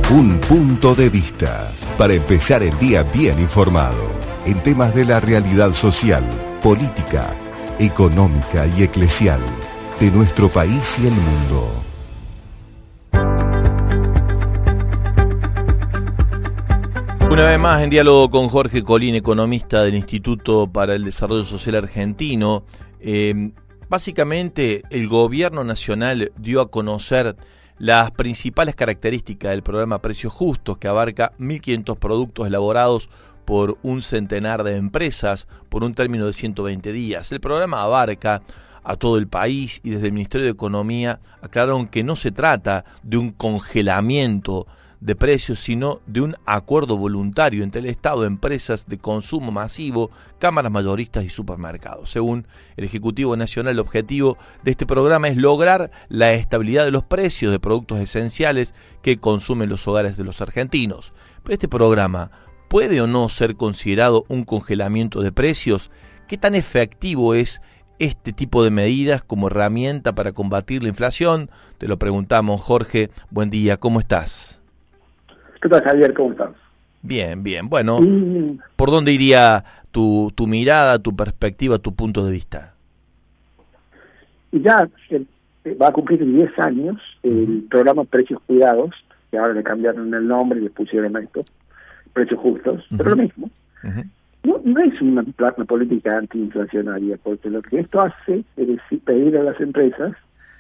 Un punto de vista para empezar el día bien informado en temas de la realidad social, política, económica y eclesial de nuestro país y el mundo. Una vez más en diálogo con Jorge Colín, economista del Instituto para el Desarrollo Social Argentino. Básicamente el gobierno nacional dio a conocer las principales características del programa Precios Justos, que abarca 1.500 productos elaborados por un centenar de empresas por un término de 120 días. El programa abarca a todo el país y desde el Ministerio de Economía aclararon que no se trata de un congelamiento de precios, sino de un acuerdo voluntario entre el Estado, empresas de consumo masivo, cámaras mayoristas y supermercados. Según el Ejecutivo Nacional, el objetivo de este programa es lograr la estabilidad de los precios de productos esenciales que consumen los hogares de los argentinos. Pero este programa ¿puede o no ser considerado un congelamiento de precios? ¿Qué tan efectivo es este tipo de medidas como herramienta para combatir la inflación? Te lo preguntamos, Jorge. Buen día, ¿cómo estás? ¿Qué tal, Javier? ¿Cómo estás? Bien, bien. Bueno, ¿por dónde iría tu mirada, tu perspectiva, tu punto de vista? Ya va a cumplir 10 años el programa Precios Cuidados, que ahora le cambiaron el nombre y le pusieron esto, Precios Justos, pero lo mismo. No es una política antiinflacionaria, porque lo que esto hace es pedir a las empresas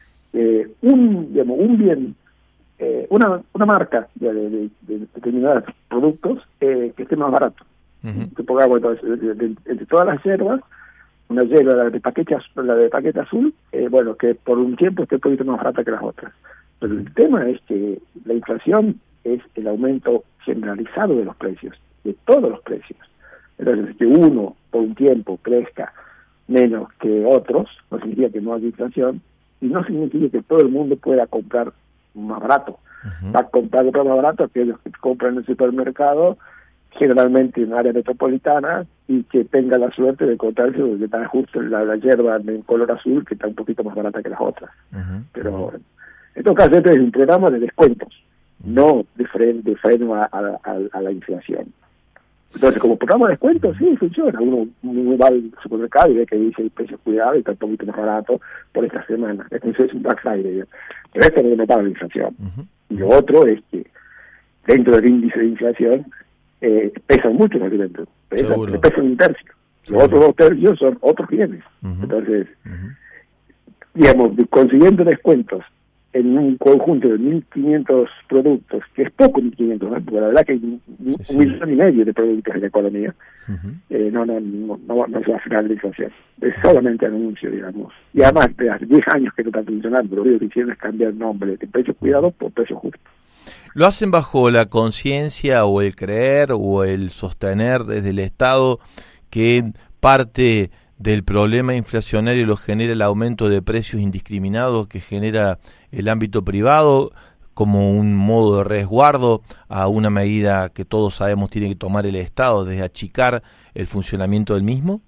un bien, una marca de determinados productos que esté más barato. Supongamos, entonces, entre todas las hierbas, una hierba, la de paquete azul, que por un tiempo esté un poquito más barata que las otras. Pero el tema es que la inflación es el aumento generalizado de los precios, de todos los precios. Entonces, que uno por un tiempo crezca menos que otros, no significa que no haya inflación, y no significa que todo el mundo pueda comprar más barato. Va a comprar más barato aquellos que compran en el supermercado, generalmente en área metropolitana, y que tengan la suerte de encontrarse donde está justo la hierba en color azul, que está un poquito más barata que las otras. Pero en todo caso, este es un programa de descuentos, no de freno a la inflación. Entonces, como programa de descuentos, sí, funciona. Uno va al supermercado y ve que dice el precio cuidado y está un poquito más barato por esta semana. Entonces es un Black Friday. Pero esto no paga la inflación. Y lo otro es que dentro del índice de inflación pesan mucho los alimentos. Pesan un tercio. Los otros 2 tercios son otros bienes. Entonces, digamos, consiguiendo descuentos en un conjunto de 1.500 productos, que es poco 1.500, ¿no? Porque la verdad que hay 1,5 millones de productos en la economía, no se va a frenar la inflación. Es solamente anuncio, digamos. Y además, de hace 10 años que no está funcionando, lo único que hicieron es cambiar el nombre de Precios Cuidados por Precios Justos. ¿Lo hacen bajo la conciencia o el creer o el sostener desde el Estado que parte del problema inflacionario lo genera el aumento de precios indiscriminados que genera el ámbito privado como un modo de resguardo a una medida que todos sabemos tiene que tomar el Estado de achicar el funcionamiento del mismo?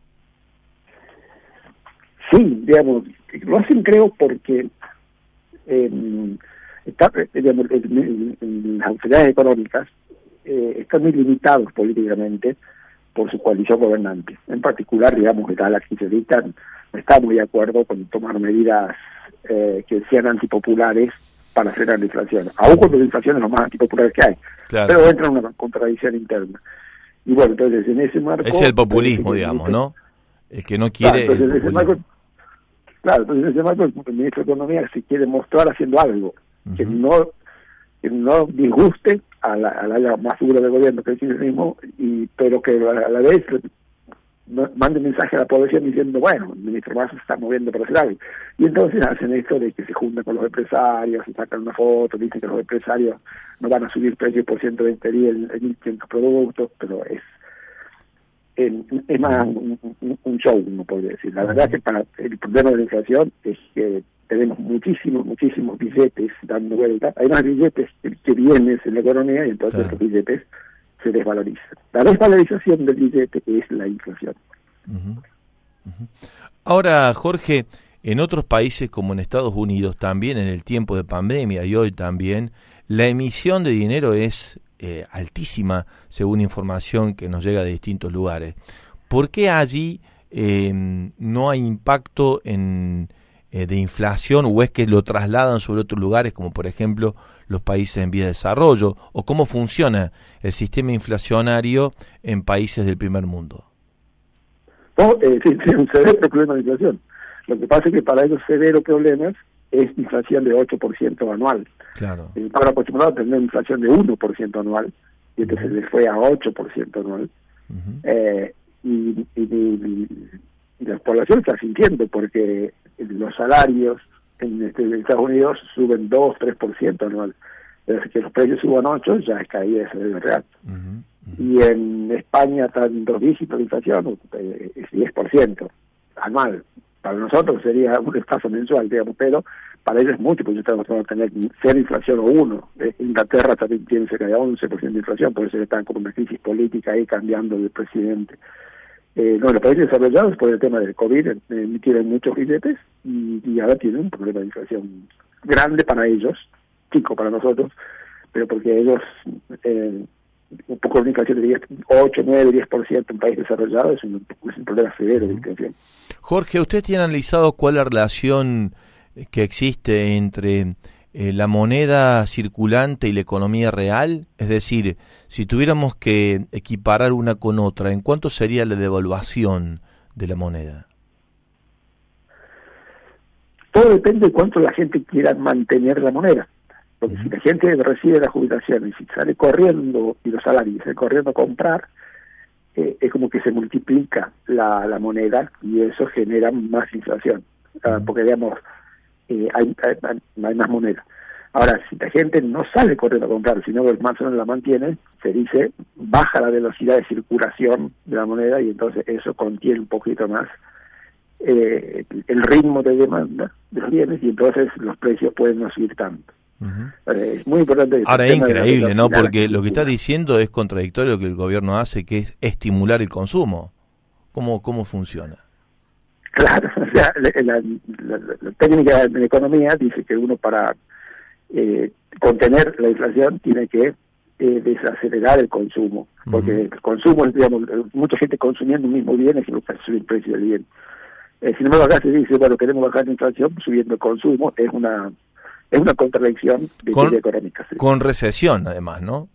Sí, digamos, lo hacen creo porque las autoridades económicas están muy limitados políticamente por su coalición gobernante. En particular, digamos, que la kirchnerista no está muy de acuerdo con tomar medidas que sean antipopulares para frenar la inflación, aun cuando la inflación es lo más antipopular que hay. Claro. Pero entra en una contradicción interna. Y bueno, entonces en ese marco... Es el populismo, digamos, ¿no? El que no quiere... Claro, entonces en ese marco el ministro de Economía se quiere mostrar haciendo algo que no disguste a la más figura del gobierno que es el mismo, pero que a la vez mande mensaje a la población diciendo, bueno, el ministro Massa se está moviendo para hacer algo. Y entonces hacen esto de que se juntan con los empresarios, se sacan una foto, dicen que los empresarios no van a subir precios por 120 días en 1.500 productos, pero es más un show, uno podría decir. La verdad es que para el problema de la inflación es que tenemos muchísimos billetes dando vuelta. Hay más billetes que bienes en la economía y entonces los billetes se desvalorizan. La desvalorización del billete es la inflación. Ahora, Jorge, en otros países como en Estados Unidos también en el tiempo de pandemia y hoy también la emisión de dinero es altísima, según información que nos llega de distintos lugares. ¿Por qué allí no hay impacto de inflación, o es que lo trasladan sobre otros lugares, como por ejemplo los países en vía de desarrollo? ¿O cómo funciona el sistema inflacionario en países del primer mundo? No, sí, un severo problema de inflación. Lo que pasa es que para esos severos problemas es inflación de 8% anual. Claro. Ahora acostumbrado a tener inflación de 1% anual, y entonces le fue a 8% anual. Y la población está sintiendo, porque los salarios en Estados Unidos suben 2-3% anual. Desde que los precios suban 8%, ya es caída de salario real. Y en España están 2 dígitos de inflación, es 10% anual. Para nosotros sería un espacio mensual, digamos, pero para ellos es mucho, porque estamos tratando de tener 0 inflación o 1. Inglaterra también tiene cerca de 11% de inflación, por eso están como una crisis política ahí cambiando de presidente. Los países desarrollados, por el tema del COVID, tienen muchos billetes y ahora tienen un problema de inflación grande para ellos, chico para nosotros, pero porque ellos, un poco de inflación de 8, 9, 10% en países desarrollados es un problema severo de inflación. Jorge, ¿usted tiene analizado cuál es la relación que existe entre la moneda circulante y la economía real? Es decir, si tuviéramos que equiparar una con otra, ¿en cuánto sería la devaluación de la moneda? Todo depende de cuánto la gente quiera mantener la moneda. Porque si la gente recibe la jubilación y si sale corriendo, y los salarios sale corriendo a comprar, es como que se multiplica la moneda y eso genera más inflación. Porque, digamos, hay más moneda. Ahora, si la gente no sale corriendo a comprar, sino que más o menos la mantiene, se dice, baja la velocidad de circulación de la moneda y entonces eso contiene un poquito más el ritmo de demanda de los bienes y entonces los precios pueden no subir tanto. Es muy importante. Ahora es increíble, ¿no? Porque lo que está diciendo es contradictorio a lo que el gobierno hace, que es estimular el consumo. ¿Cómo funciona? Claro, o sea, la técnica de la economía dice que uno para contener la inflación tiene que desacelerar el consumo, porque el consumo es, digamos, mucha gente consumiendo un mismo bien es lo que sube el precio del bien. Sin embargo, acá se dice, bueno, queremos bajar la inflación subiendo el consumo, es una contradicción de teoría económica. ¿Sí? Con recesión, además, ¿no?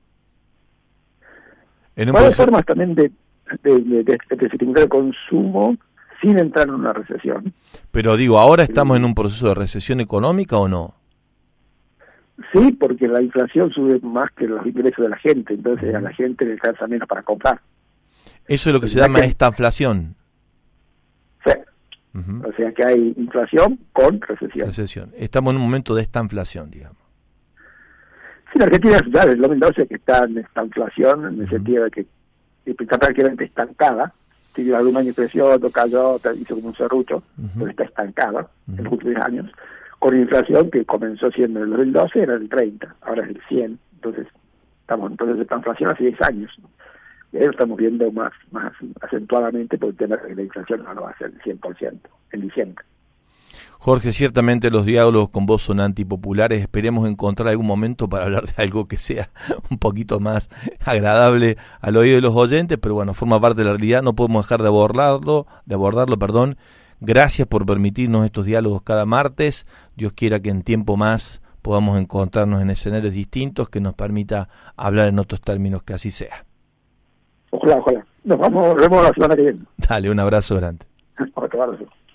Hay formas también de estimular el consumo sin entrar en una recesión. Pero digo, ¿ahora estamos en un proceso de recesión económica o no? Sí, porque la inflación sube más que los ingresos de la gente, entonces a la gente le alcanza menos para comprar. Eso es lo que se llama estanflación. Sí. O sea que hay inflación con recesión. Estamos en un momento de estanflación, digamos. Sí, la Argentina ya desde el 2012 que está en estanflación, en el sentido de que está prácticamente estancada. Si algún año creció, otro cayó, hizo como un serrucho, pero está estancada en los últimos años. Con inflación que comenzó siendo en el 2012, era el 30, ahora es el 100. Entonces, estamos en estanflación hace 10 años. Y ahí lo estamos viendo más acentuadamente por el tema de que la inflación no va a ser el 100% en diciembre. Jorge, ciertamente los diálogos con vos son antipopulares. Esperemos encontrar algún momento para hablar de algo que sea un poquito más agradable al oído de los oyentes, pero bueno, forma parte de la realidad, no podemos dejar de abordarlo. Gracias por permitirnos estos diálogos cada martes. Dios quiera que en tiempo más podamos encontrarnos en escenarios distintos que nos permita hablar en otros términos, que así sea. Ojalá. Nos vemos la semana que viene. Dale, un abrazo grande. Otro abrazo.